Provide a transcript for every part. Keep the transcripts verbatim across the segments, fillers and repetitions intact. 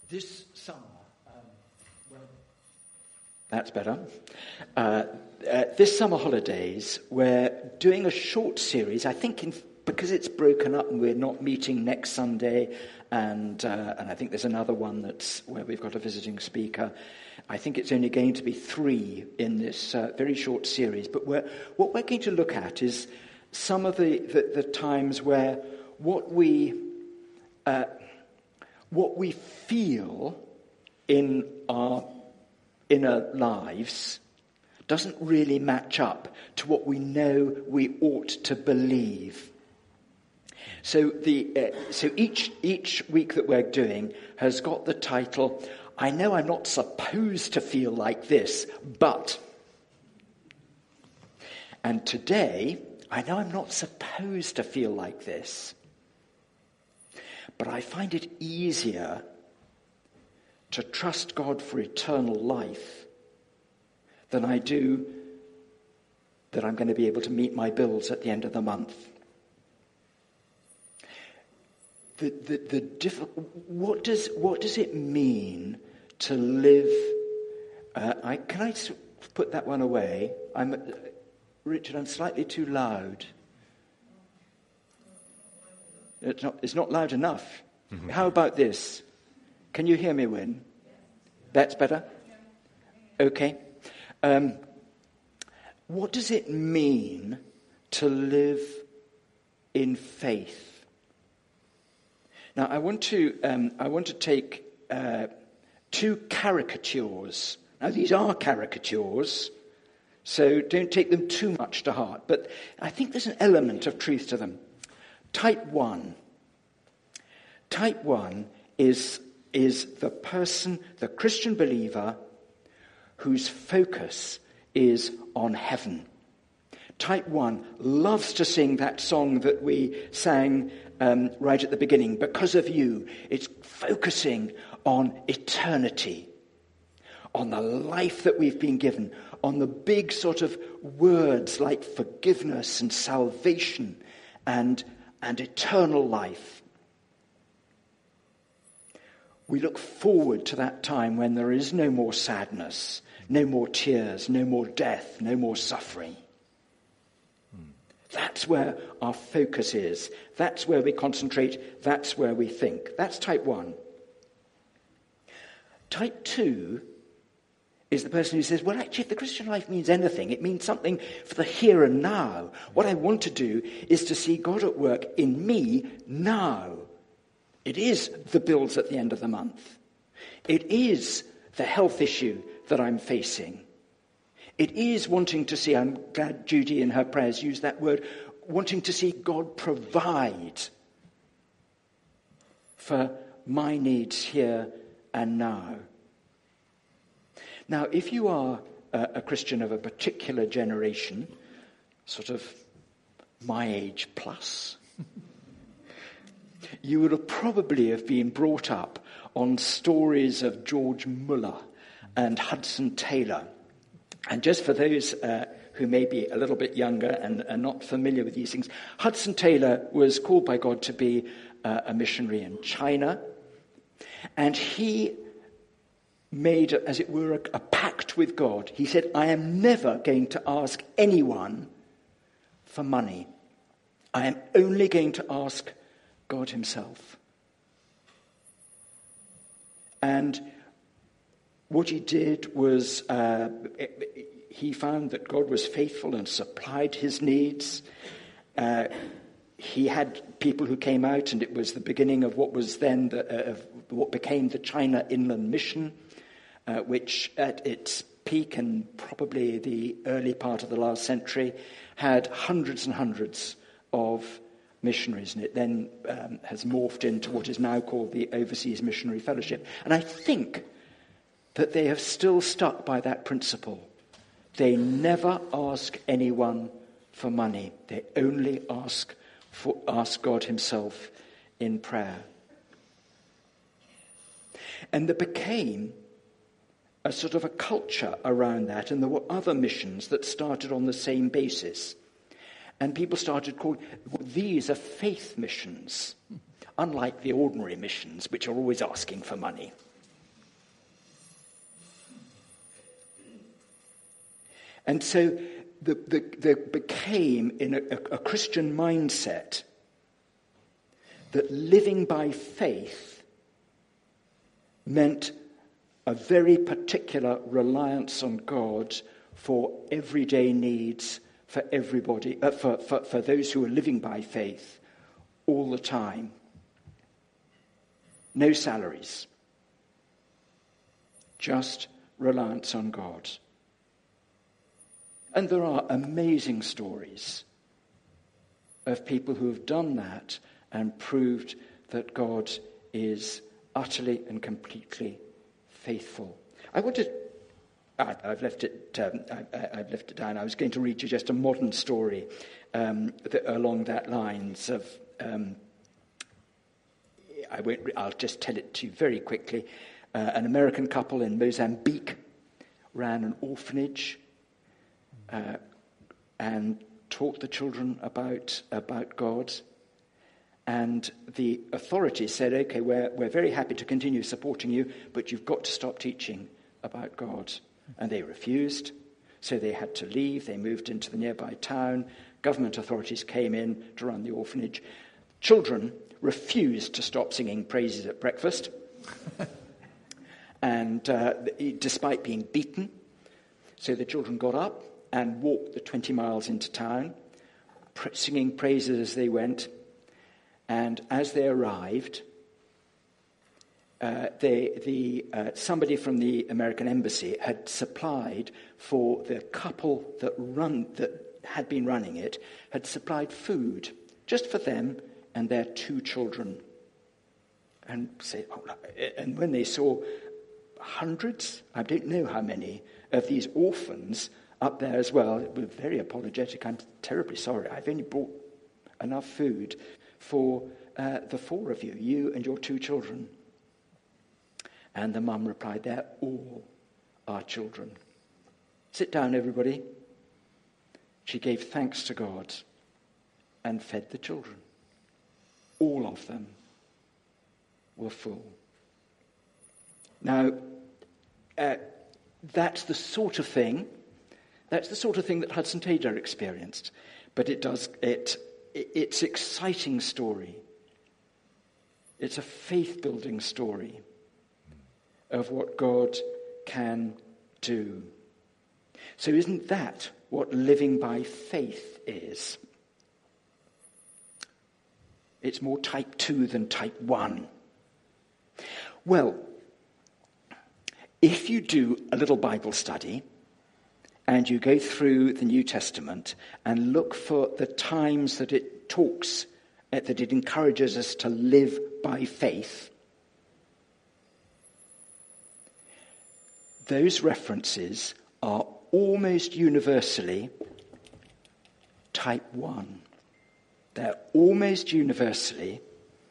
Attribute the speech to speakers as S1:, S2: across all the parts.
S1: This summer, um, well, that's better. Uh, uh, this summer holidays, we're doing a short series. I think in, because it's broken up and we're not meeting next Sunday, and uh, and I think there's another one that's where we've got a visiting speaker. I think it's only going to be three in this uh, very short series. But we're, what we're going to look at is some of the, the, the times where what we uh, what we feel in our inner lives doesn't really match up to what we know we ought to believe. So the uh, so each each week that we're doing has got the title, I know I'm not supposed to feel like this, but. And today, I know I'm not supposed to feel like this, but I find it easier to trust God for eternal life than I do that I'm going to be able to meet my bills at the end of the month. The, the, the diff- what does what does it mean to live? Uh, I, can I put that one away? I'm, uh, Richard, I'm slightly too loud. It's not, it's not loud enough. Mm-hmm. How about this? Can you hear me, Wynne? That's better? Okay. Um, what does it mean to live in faith? Now, I want to um, I want to take uh, two caricatures. Now, these are caricatures, so don't take them too much to heart. But I think there's an element of truth to them. Type one. Type one is is the person, the Christian believer, whose focus is on heaven. Type one loves to sing that song that we sang um, right at the beginning, Because of You. It's focusing on eternity, on the life that we've been given, on the big sort of words like forgiveness and salvation and, and eternal life. We look forward to that time when there is no more sadness, no more tears, no more death, no more suffering. That's where our focus is. That's where we concentrate. That's where we think. That's type one. Type two is the person who says, well, actually, if the Christian life means anything, it means something for the here and now. What I want to do is to see God at work in me now. It is the bills at the end of the month. It is the health issue that I'm facing. It is wanting to see, I'm glad Judy in her prayers used that word, wanting to see God provide for my needs here and now. Now, if you are a, a Christian of a particular generation, sort of my age plus, you would have probably have been brought up on stories of George Muller and Hudson Taylor. And just for those uh, who may be a little bit younger and are not familiar with these things, Hudson Taylor was called by God to be uh, a missionary in China. And he made, as it were, a, a pact with God. He said, I am never going to ask anyone for money. I am only going to ask God himself. And what he did was uh, he found that God was faithful and supplied his needs. Uh, he had people who came out, and it was the beginning of what was then the, uh, what became the China Inland Mission, uh, which at its peak and probably the early part of the last century had hundreds and hundreds of missionaries, and it then um, has morphed into what is now called the Overseas Missionary Fellowship. And I think that they have still stuck by that principle. They never ask anyone for money. They only ask for ask God himself in prayer. And there became a sort of a culture around that, and there were other missions that started on the same basis. And people started calling, these are faith missions, unlike the ordinary missions, which are always asking for money. And so the, the, there became in a, a Christian mindset that living by faith meant a very particular reliance on God for everyday needs for everybody, uh, for, for, for those who are living by faith all the time. No salaries. Just reliance on God. And there are amazing stories of people who have done that and proved that God is utterly and completely faithful. I wanted, I, I've left it, um, I, I've left it down. I was going to read you just a modern story um, that, along that lines of. Um, I won't. I'll just tell it to you very quickly. Uh, an American couple in Mozambique ran an orphanage uh, and taught the children about about God. And the authorities said, okay, we're, we're very happy to continue supporting you, but you've got to stop teaching about God. And they refused, so they had to leave. They moved into the nearby town. Government authorities came in to run the orphanage. Children refused to stop singing praises at breakfast. and uh, despite being beaten, so the children got up and walked the twenty miles into town, pr- singing praises as they went. And as they arrived, uh, they, the, uh, somebody from the American embassy had supplied for the couple that run that had been running it, had supplied food just for them and their two children. And say, oh, and when they saw hundreds, I don't know how many, of these orphans up there as well, they were very apologetic. I'm terribly sorry. I've only brought enough food for uh, the four of you, you and your two children. And the mum replied, they're all our children. Sit down, everybody. She gave thanks to God and fed the children. All of them were full. Now, uh, that's the sort of thing, that's the sort of thing that Hudson Taylor experienced. But it does, it, it's an exciting story. It's a faith-building story of what God can do. So isn't that what living by faith is? It's more type two than type one. Well, if you do a little Bible study and you go through the New Testament and look for the times that it talks, that it encourages us to live by faith, those references are almost universally type one. They're almost universally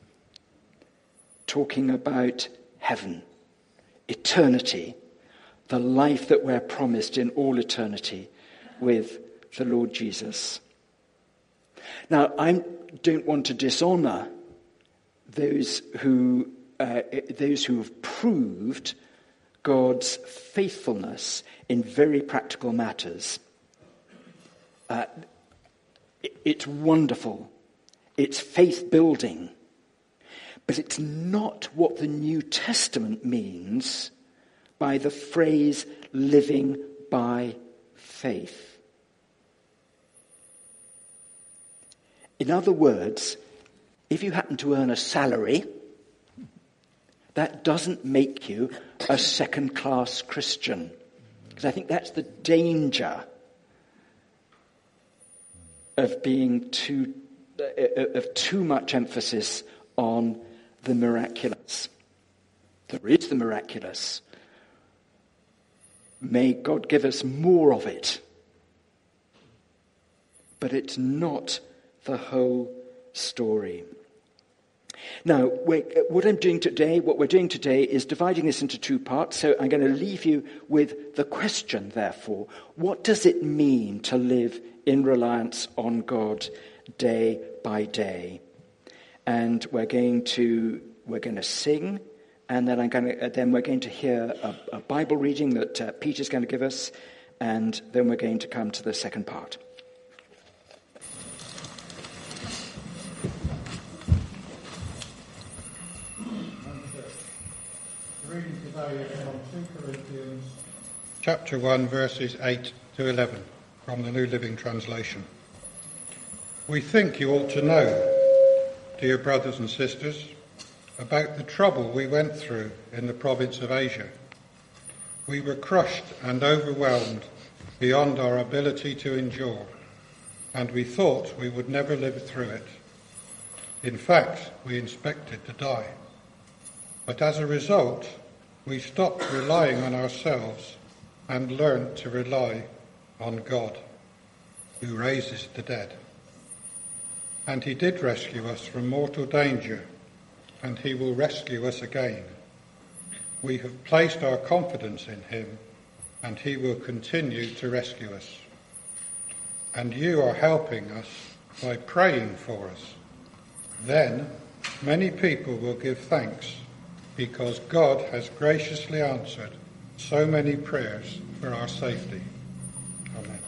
S1: talking about heaven, eternity, the life that we're promised in all eternity with the Lord Jesus. Now, I don't want to dishonor those who uh, those who have proved God's faithfulness in very practical matters. Uh, it's wonderful. It's faith-building. But it's not what the New Testament means by the phrase living by faith. In other words, if you happen to earn a salary, that doesn't make you a second-class Christian. Because I think that's the danger of being too, of too much emphasis on the miraculous. There is the miraculous. May God give us more of it. But it's not the whole story. Now, what I'm doing today, what we're doing today is dividing this into two parts. So I'm going to leave you with the question, therefore. What does it mean to live in reliance on God day by day? And we're going to we're going to sing, and then I'm going to then we're going to hear a, a Bible reading that uh, Peter's going to give us, and then we're going to come to the second part.
S2: Reading today from two Corinthians chapter one, verses eight to eleven, from the New Living Translation. We think you ought to know, dear brothers and sisters, about the trouble we went through in the province of Asia. We were crushed and overwhelmed beyond our ability to endure, and we thought we would never live through it. In fact, we expected to die. But as a result, we stopped relying on ourselves and learned to rely on God, who raises the dead. And he did rescue us from mortal danger, and he will rescue us again. We have placed our confidence in him, and he will continue to rescue us. And you are helping us by praying for us. Then many people will give thanks, because God has graciously answered so many prayers for our safety. Amen.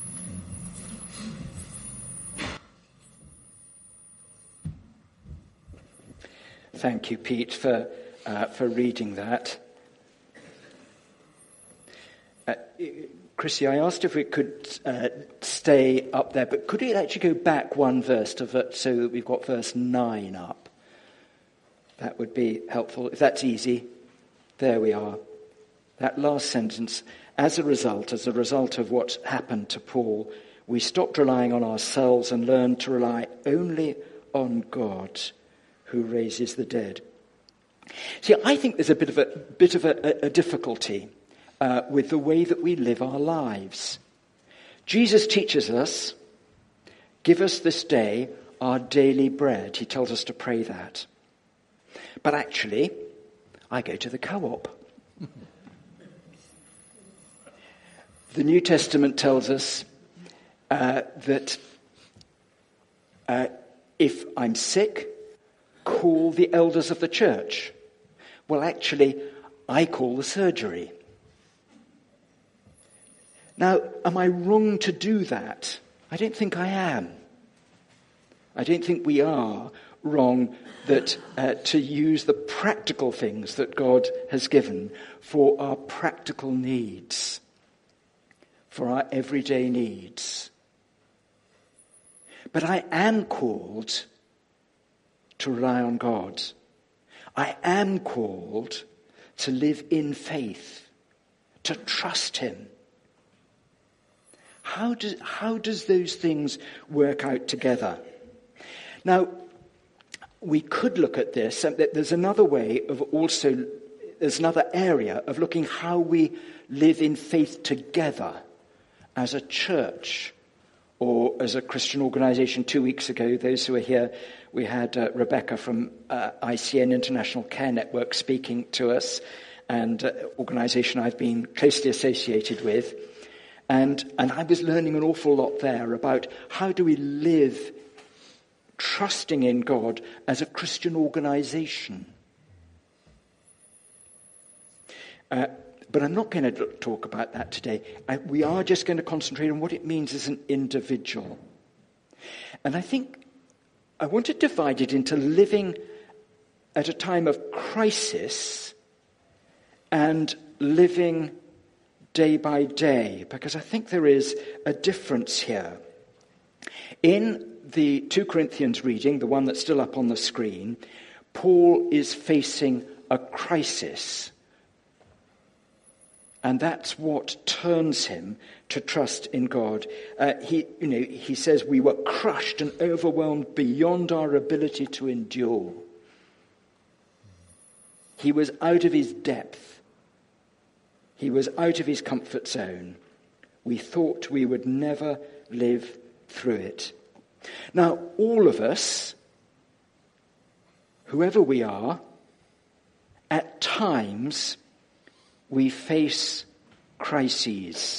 S1: Thank you, Pete, for uh, for reading that. Uh, Chrissy, I asked if we could uh, stay up there, but could we actually go back one verse to ver- so that we've got verse nine up? That would be helpful. If that's easy, there we are. That last sentence, as a result, as a result of what happened to Paul, we stopped relying on ourselves and learned to rely only on God, who raises the dead. See, I think there's a bit of a bit of a, a difficulty uh, with the way that we live our lives. Jesus teaches us, give us this day our daily bread. He tells us to pray that. But actually, I go to the co-op. The New Testament tells us uh, that uh, if I'm sick, call the elders of the church. Well, actually, I call the surgery. Now, am I wrong to do that? I don't think I am. I don't think we are wrong that uh, to use the practical things that God has given for our practical needs, for our everyday needs. But I am called to rely on God. I am called to live in faith, to trust him. How does, how does those things work out together? Now, we could look at this, and there's another way of also, there's another area of looking how we live in faith together as a church or as a Christian organization. Two weeks ago, those who were here, we had uh, Rebecca from uh, I C N, International Care Network, speaking to us, and uh, organization I've been closely associated with. And, and I was learning an awful lot there about how do we live trusting in God as a Christian organization. Uh, but I'm not going to talk about that today. I, we are just going to concentrate on what it means as an individual. And I think I want to divide it into living at a time of crisis and living day by day, because I think there is a difference here. In the two Corinthians reading, the one that's still up on the screen, Paul is facing a crisis. And that's what turns him to trust in God. Uh, he, you know, he says we were crushed and overwhelmed beyond our ability to endure. He was out of his depth. He was out of his comfort zone. We thought we would never live through it. Now, all of us, whoever we are, at times we face crises.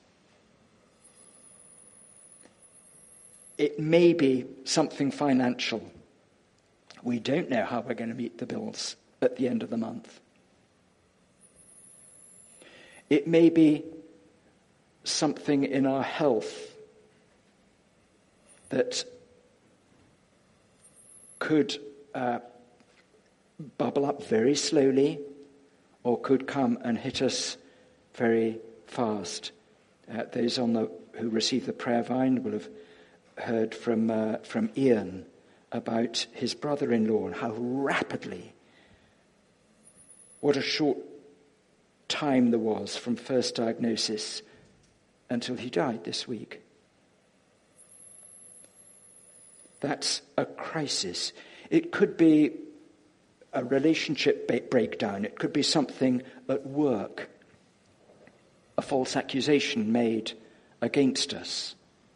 S1: It may be something financial. We don't know how we're going to meet the bills at the end of the month. It may be something in our health that could uh, bubble up very slowly or could come and hit us very fast. Uh, those on the who receive the prayer vine will have heard from uh, from Ian about his brother-in-law and how rapidly, what a short time there was from first diagnosis until he died this week. That's a crisis. It could be a relationship ba- breakdown. It could be something at work, a false accusation made against us.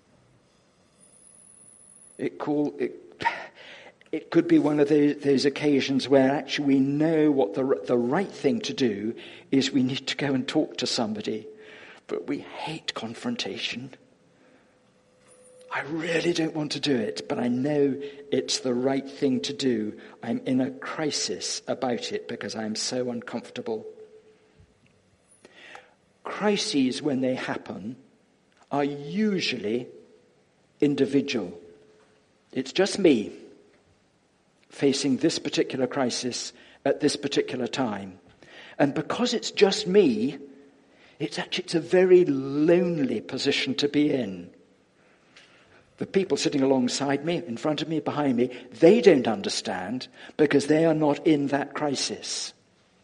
S1: It, call, it, it could be one of those, those occasions where actually we know what the, the right thing to do is. We need to go and talk to somebody, but we hate confrontation. I really don't want to do it, but I know it's the right thing to do. I'm in a crisis about it because I'm so uncomfortable. Crises, when they happen, are usually individual. It's just me facing this particular crisis at this particular time. And because it's just me, it's actually it's a very lonely position to be in. The people sitting alongside me, in front of me, behind me, they don't understand because they are not in that crisis.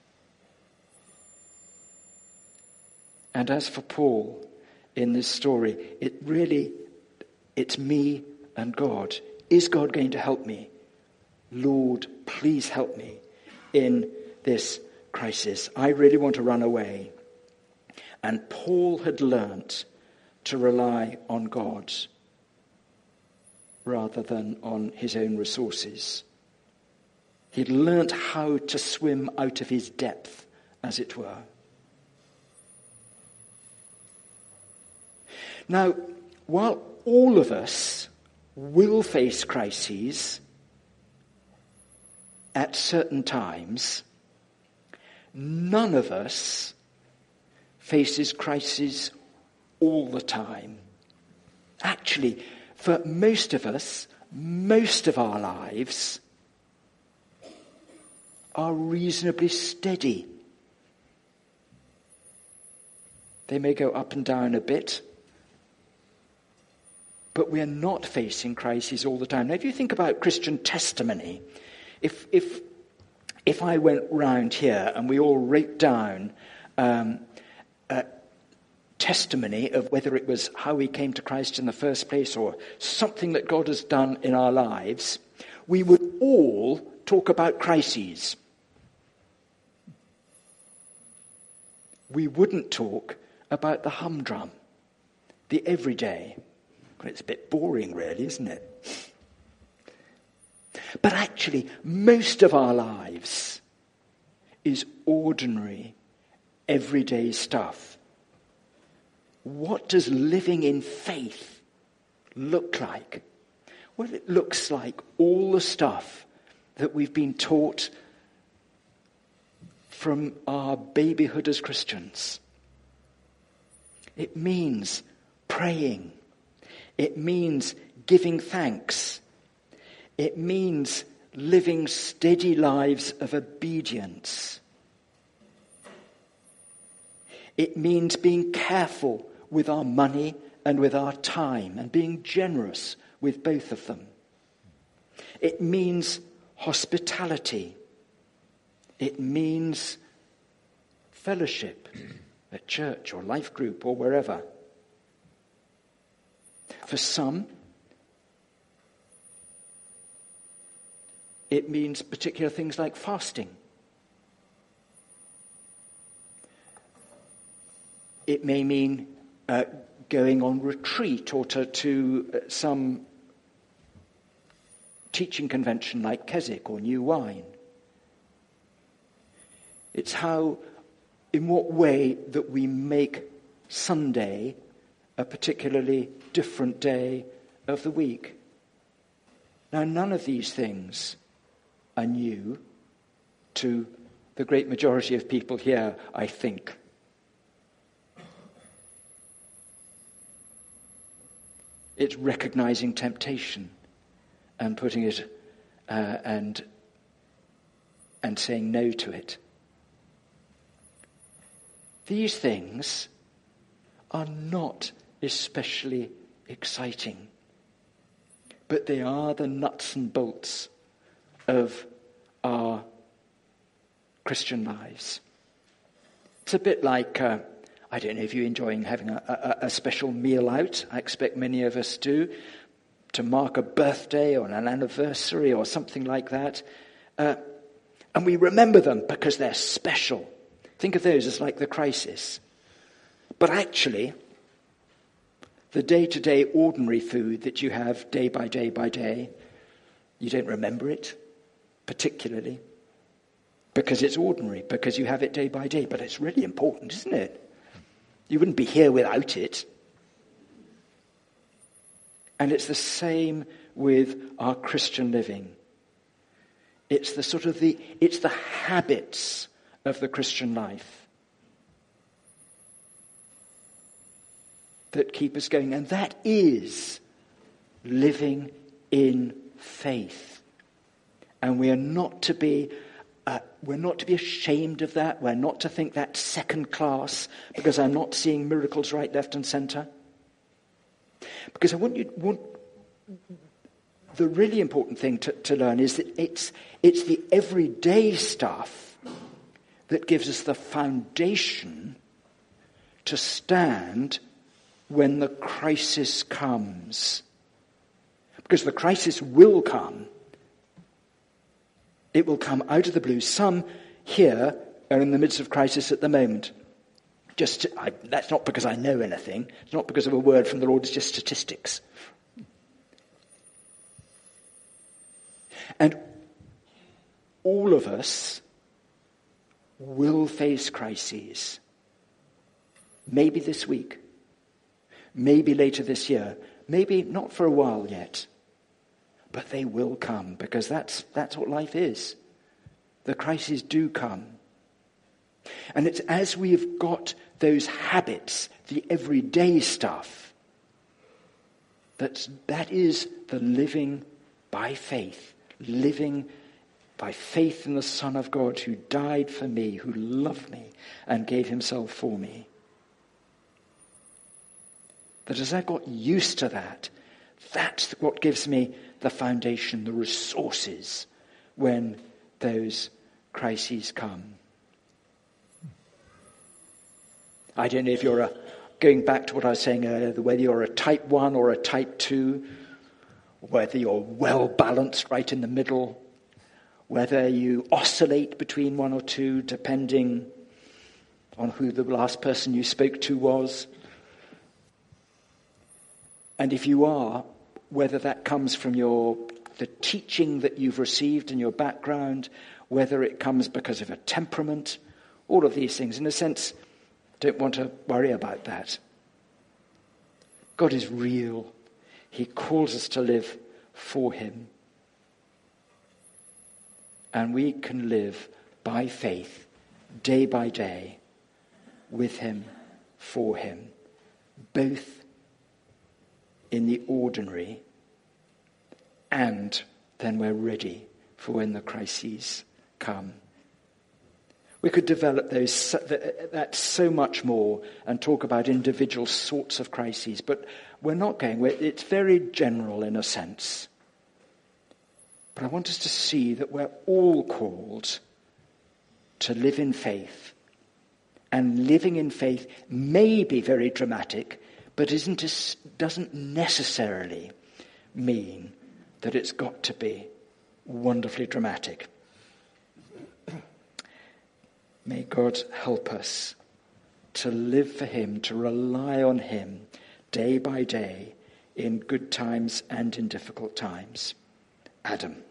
S1: And as for Paul in this story, it really, it's me and God. Is God going to help me? Lord, please help me in this crisis. I really want to run away. And Paul had learnt to rely on God rather than on his own resources. He'd learnt how to swim out of his depth, as it were. Now, while all of us will face crises at certain times, none of us faces crises all the time. Actually, for most of us, most of our lives are reasonably steady. They may go up and down a bit, but we're not facing crises all the time. Now, if you think about Christian testimony, if if if I went round here and we all wrote down um, uh, testimony of whether it was how we came to Christ in the first place or something that God has done in our lives, we would all talk about crises. We wouldn't talk about the humdrum, the everyday. Well, it's a bit boring, really, isn't it? But actually, most of our lives is ordinary, everyday stuff. What does living in faith look like? Well, it looks like all the stuff that we've been taught from our babyhood as Christians. It means praying. It means giving thanks. It means living steady lives of obedience. It means being careful with our money and with our time and being generous with both of them. It means hospitality. It means fellowship at church or life group or wherever. For some, it means particular things like fasting. It may mean uh, going on retreat or to, to uh, some teaching convention like Keswick or New Wine. It's how, in what way that we make Sunday a particularly different day of the week. Now, none of these things are new to the great majority of people here, I think. It's recognizing temptation and putting it uh, and and saying no to it. These things are not especially exciting, but they are the nuts and bolts of our Christian lives. It's a bit like, uh, I don't know if you're enjoying having a, a, a special meal out. I expect many of us do, to mark a birthday or an anniversary or something like that. Uh, and we remember them because they're special. Think of those as like the crisis. But actually, the day-to-day ordinary food that you have day by day by day, you don't remember it particularly because it's ordinary, because you have it day by day. But it's really important, isn't it? You wouldn't be here without it. And it's the same with our Christian living. It's the sort of the, it's the habits of the Christian life that keep us going. And that is living in faith. And we are not to be uh, we're not to be ashamed of that. We're not to think that's second class because I'm not seeing miracles right, left and centre. Because I want you want the really important thing to, to learn is that it's it's the everyday stuff that gives us the foundation to stand when the crisis comes. Because the crisis will come. It will come out of the blue. Some here are in the midst of crisis at the moment. Just to, I, that's not because I know anything. It's not because of a word from the Lord. It's just statistics. And all of us will face crises. Maybe this week. Maybe later this year. Maybe not for a while yet. But they will come because that's that's what life is. The crises do come. And it's as we've got those habits, the everyday stuff, that's, that is the living by faith. Living by faith in the Son of God who died for me, who loved me and gave himself for me. That as I got used to that, that's what gives me the foundation, the resources when those crises come. I don't know if you're a, going back to what I was saying earlier, whether you're a type one or a type two, whether you're well balanced right in the middle, whether you oscillate between one or two depending on who the last person you spoke to was. And if you are, whether that comes from your the teaching that you've received in your background, whether it comes because of a temperament, all of these things. In a sense, don't want to worry about that. God is real. He calls us to live for him. And we can live by faith, day by day, with him, for him, both in the ordinary, and then we're ready for when the crises come. We could develop those that so much more and talk about individual sorts of crises, but we're not going. It's very general in a sense. But I want us to see that we're all called to live in faith. And living in faith may be very dramatic, but isn't doesn't necessarily mean that it's got to be wonderfully dramatic. May God help us to live for him, to rely on him day by day in good times and in difficult times. Adam.